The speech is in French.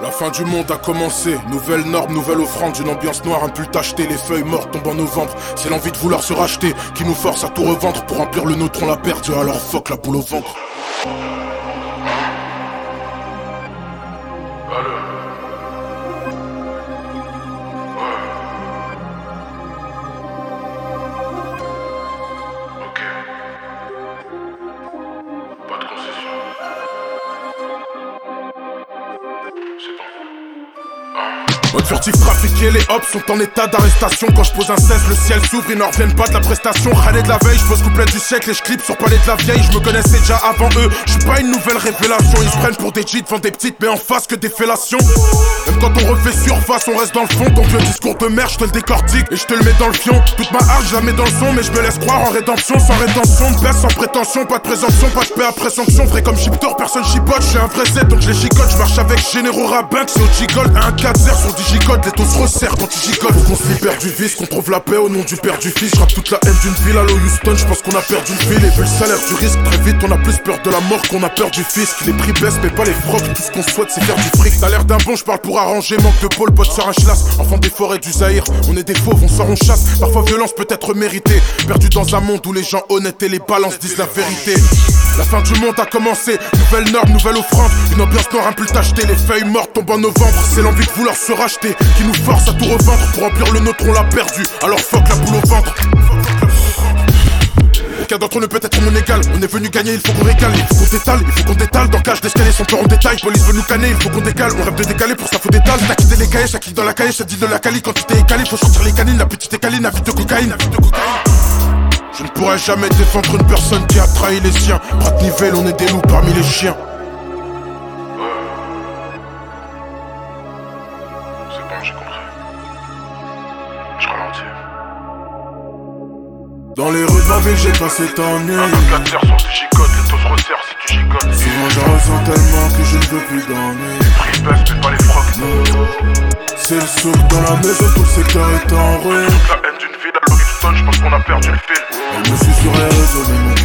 La fin du monde a commencé, nouvelle norme, nouvelle offrande. Une ambiance noire, un pull tacheté, les feuilles mortes tombent en novembre. C'est l'envie de vouloir se racheter qui nous force à tout revendre. Pour remplir le nôtre on l'a perdu, alors fuck la boule au ventre. Mode furtif trafiqué, les hops sont en état d'arrestation. Quand je pose un 16, le ciel s'ouvre, ils ne reviennent pas de la prestation. Râler de la veille, je pose couplet du siècle et je clip sur palais de la vieille. Je me connaissais déjà avant eux, je suis pas une nouvelle révélation. Ils se prennent pour des gîtes, vendent des petites mais en face que des fellations. Même quand on refait surface, on reste dans le fond. Ton vieux discours de merde, je te le décortique et je te le mets dans le fion. Toute ma hache, je la mets dans le son, mais je me laisse croire en rédemption. Sans rétention, de baisse, sans prétention, pas de présomption, pas de paix après sanction. Vrai comme Chiptor, personne chipote, je suis un vrai Z donc je les chicote. Je marche avec Généraux Rabin, c'est au G-Gold. 1-4-0 sur Digicode, les taux se resserrent quand tu gigoles. Faut qu'on se libère du vice, qu'on trouve la paix au nom du père du fils. Je rappe toute la haine d'une ville, allo Houston, je pense qu'on a perdu une ville. Et vu le salaire du risque, très vite on a plus peur de la mort qu'on a peur du fisc. Les prix baissent mais pas les frocs, tout ce qu'on souhaite c'est faire du fric. T'as l'air d'un bon, je parle pour arranger, manque de pôle, pote sur un chlasse. Enfant des forêts du Zaïre, on est des fauves, on sort, on chasse. Parfois violence peut être méritée, perdu dans un monde où les gens honnêtes et les balances disent la vérité. La fin du monde a commencé, nouvelle norme, nouvelle offrande. Une ambiance noire, un pull tacheté, les feuilles mortes tombent en novembre. C'est l'envie de vouloir se racheter qui nous force à tout revendre. Pour remplir le nôtre on l'a perdu, alors fuck la boule au ventre. Aucun d'entre nous peut être mon égal. On est venu gagner, il faut qu'on régale. Il faut qu'on détale, il faut qu'on détale. Dans cage d'escalier sans peur en détail. Police veut nous canner, il faut qu'on décale. On rêve de décaler pour ça faut d'étale. T'as quitté les cahiers, ça kick dans la cahier, ça dit de la cali. Quand tu t'es écalé, faut sortir les canines. La petite écaline, la vie de cocaïne, Je ne pourrai jamais défendre une personne qui a trahi les siens. Bras de nivelle, on est des loups parmi les chiens. C'est bon, j'ai compris. Je ralentis. Dans les rues de ma ville, j'ai passé tant nuit. Un 24 sur Digicode, les taux se resserrent si tu gigoles. Souvent j'en ressens tellement que je ne veux plus dormir. Les prix baissent mais pas les frocs. C'est le souk dans la maison, tout le secteur est en ruine. Toute la haine d'une ville à Houston, je pense qu'on a perdu le fil. Elle me suit sur les réseaux, mais mon